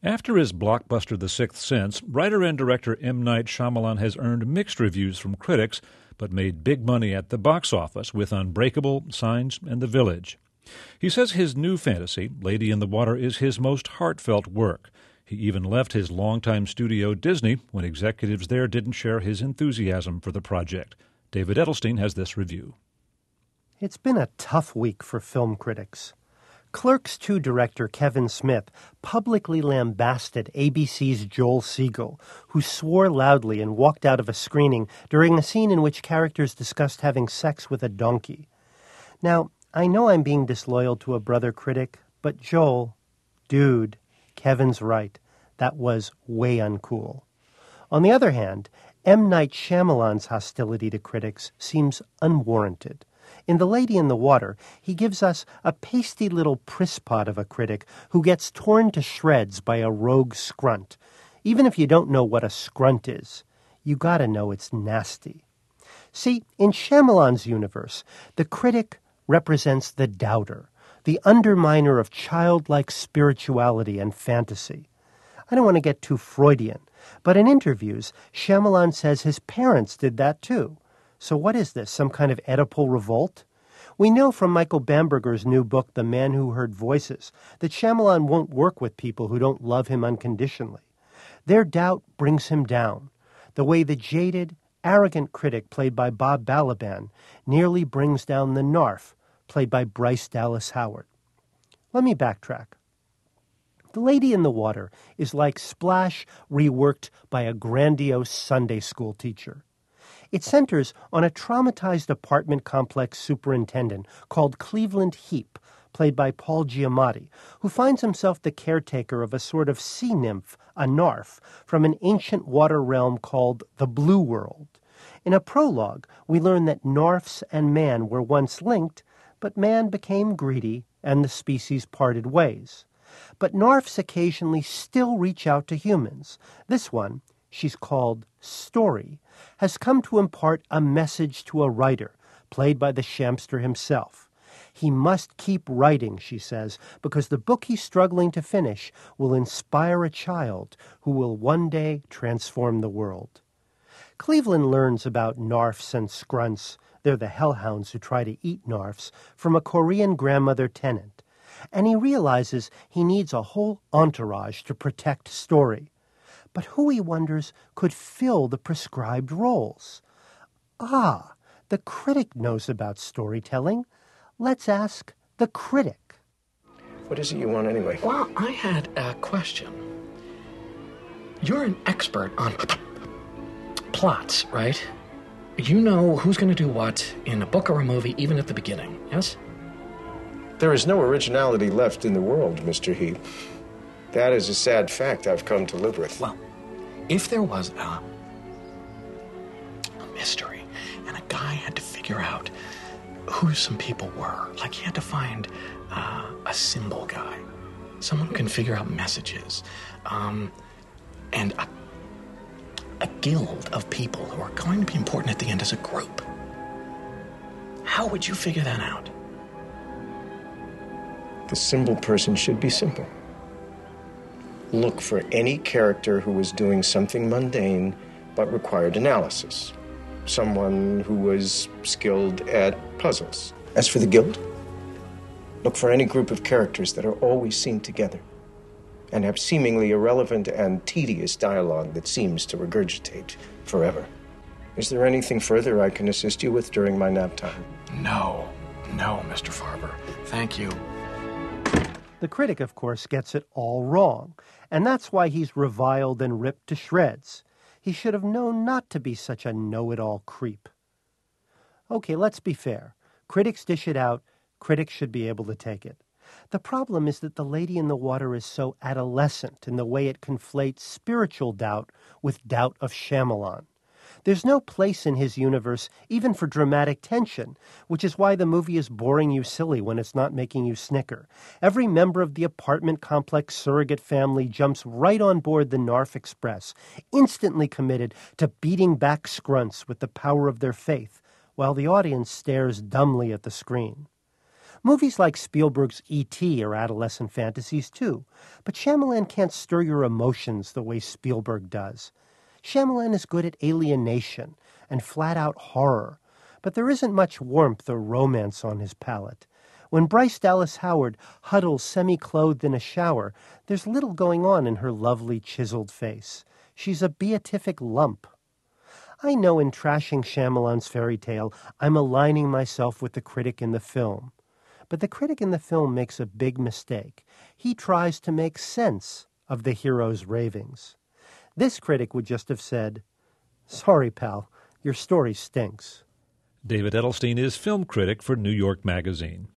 After his blockbuster The Sixth Sense, writer and director M. Night Shyamalan has earned mixed reviews from critics, but made big money at the box office with Unbreakable, Signs, and The Village. He says his new fantasy, Lady in the Water, is his most heartfelt work. He even left his longtime studio, Disney, when executives there didn't share his enthusiasm for the project. David Edelstein has this review. It's been a tough week for film critics. Clerks II director Kevin Smith publicly lambasted ABC's Joel Siegel, who swore loudly and walked out of a screening during a scene in which characters discussed having sex with a donkey. Now, I know I'm being disloyal to a brother critic, but Joel, dude, Kevin's right. That was way uncool. On the other hand, M. Night Shyamalan's hostility to critics seems unwarranted. In The Lady in the Water, he gives us a pasty little prisspot of a critic who gets torn to shreds by a rogue scrunt. Even if you don't know what a scrunt is, you gotta know it's nasty. See, in Shyamalan's universe, the critic represents the doubter, the underminer of childlike spirituality and fantasy. I don't want to get too Freudian, but in interviews, Shyamalan says his parents did that too. So what is this, some kind of Oedipal revolt? We know from Michael Bamberger's new book, The Man Who Heard Voices, that Shyamalan won't work with people who don't love him unconditionally. Their doubt brings him down, the way the jaded, arrogant critic played by Bob Balaban nearly brings down the narf played by Bryce Dallas Howard. Let me backtrack. The Lady in the Water is like Splash reworked by a grandiose Sunday school teacher. It centers on a traumatized apartment complex superintendent called Cleveland Heap, played by Paul Giamatti, who finds himself the caretaker of a sort of sea nymph, a narf, from an ancient water realm called the Blue World. In a prologue, we learn that narfs and man were once linked, but man became greedy and the species parted ways. But narfs occasionally still reach out to humans. This one, she's called Story, has come to impart a message to a writer, played by the Shamster himself. He must keep writing, she says, because the book he's struggling to finish will inspire a child who will one day transform the world. Cleveland learns about narfs and scrunts, they're the hellhounds who try to eat narfs, from a Korean grandmother tenant. And he realizes he needs a whole entourage to protect Story. But who, he wonders, could fill the prescribed roles? Ah, the critic knows about storytelling. Let's ask the critic. What is it you want anyway? Well, I had a question. You're an expert on plots, right? You know who's going to do what in a book or a movie, even at the beginning, yes? There is no originality left in the world, Mr. Heap. That is a sad fact I've come to live with. Well, if there was a mystery and a guy had to figure out who some people were, like he had to find a symbol guy, someone who can figure out messages, and a guild of people who are going to be important at the end as a group. How would you figure that out? The symbol person should be simple. Look for any character who was doing something mundane but required analysis. Someone who was skilled at puzzles. As for the guild, look for any group of characters that are always seen together and have seemingly irrelevant and tedious dialogue that seems to regurgitate forever. Is there anything further I can assist you with during my nap time? No, Mr. Farber. Thank you. The critic, of course, gets it all wrong, and that's why he's reviled and ripped to shreds. He should have known not to be such a know-it-all creep. Okay, let's be fair. Critics dish it out. Critics should be able to take it. The problem is that The Lady in the Water is so adolescent in the way it conflates spiritual doubt with doubt of Shyamalan. There's no place in his universe even for dramatic tension, which is why the movie is boring you silly when it's not making you snicker. Every member of the apartment complex surrogate family jumps right on board the Narf Express, instantly committed to beating back scrunts with the power of their faith, while the audience stares dumbly at the screen. Movies like Spielberg's E.T. are adolescent fantasies too, but Shyamalan can't stir your emotions the way Spielberg does. Shyamalan is good at alienation and flat-out horror, but there isn't much warmth or romance on his palette. When Bryce Dallas Howard huddles semi-clothed in a shower, there's little going on in her lovely chiseled face. She's a beatific lump. I know in trashing Shyamalan's fairy tale, I'm aligning myself with the critic in the film. But the critic in the film makes a big mistake. He tries to make sense of the hero's ravings. This critic would just have said, "Sorry, pal, your story stinks." David Edelstein is film critic for New York Magazine.